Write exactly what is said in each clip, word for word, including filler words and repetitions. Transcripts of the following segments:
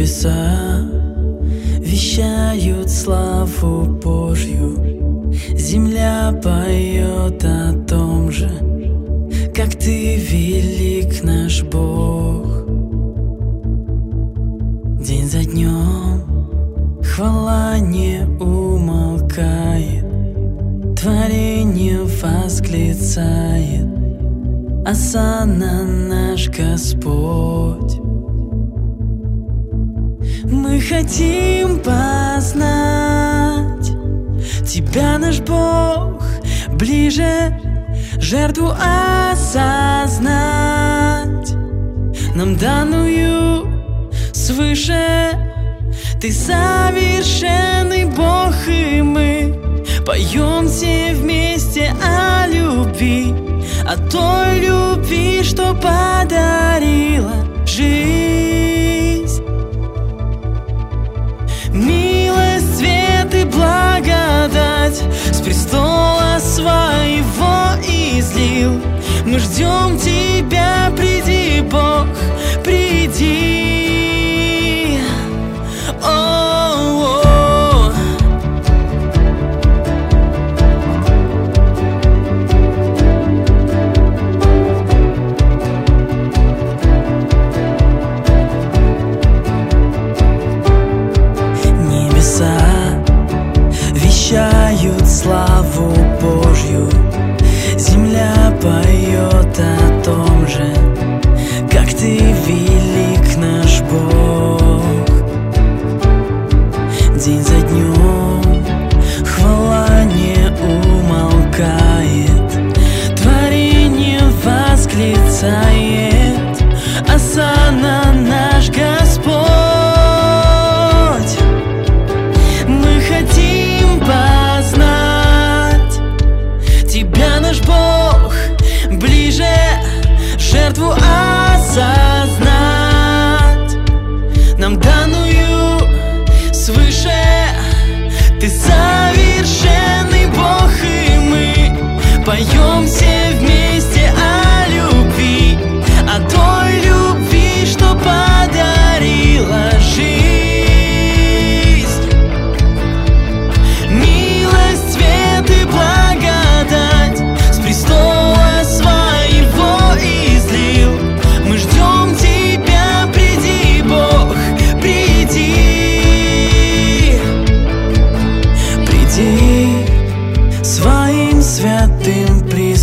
Небеса вещают славу Божью, земля поет о том же, как Ты велик, наш Бог. День за днем хвала не умолкает, творение восклицает: Осанна, наш Господь. Мы хотим познать Тебя, наш Бог, ближе, жертву осознать, нам данную свыше. Ты совершенный Бог, и мы поем все вместе о любви, о той любви, что подарила жизнь. Милость, свет и благодать с престола своего излил. Мы ждем Тебя, приди, Бог, приди. О-о-о. Небеса вещают славу Божью, земля поет о том же, как Ты велик, наш Бог. День за днем хвала не умолкает, творение восклицает: Осанна, наш Господь. Мы хотим познать Тебя, наш Бог, ближе, жертву осознать, нам данную свыше. Ты совершенный Бог, и мы поем все вместе о любви, о той любви, что подарила жизнь. Милость, свет и благодать с престола своего излил. Мы ждем Тебя, приди, Бог, приди. Приди своим святым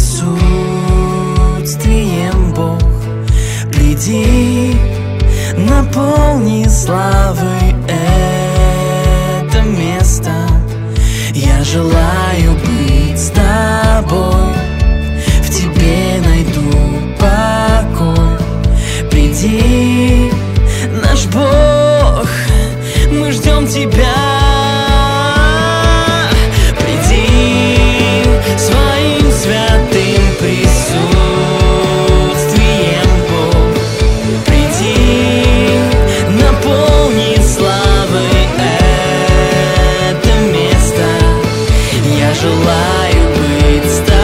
присутствием, Бог, приди, наполни славой это место. Я желаю быть с Тобой, в Тебе найду покой. Приди, наш Бог, мы ждем Тебя. Приди своим святым присутствием, Бог, приди, наполни славой это место. Я желаю быть с Тобой.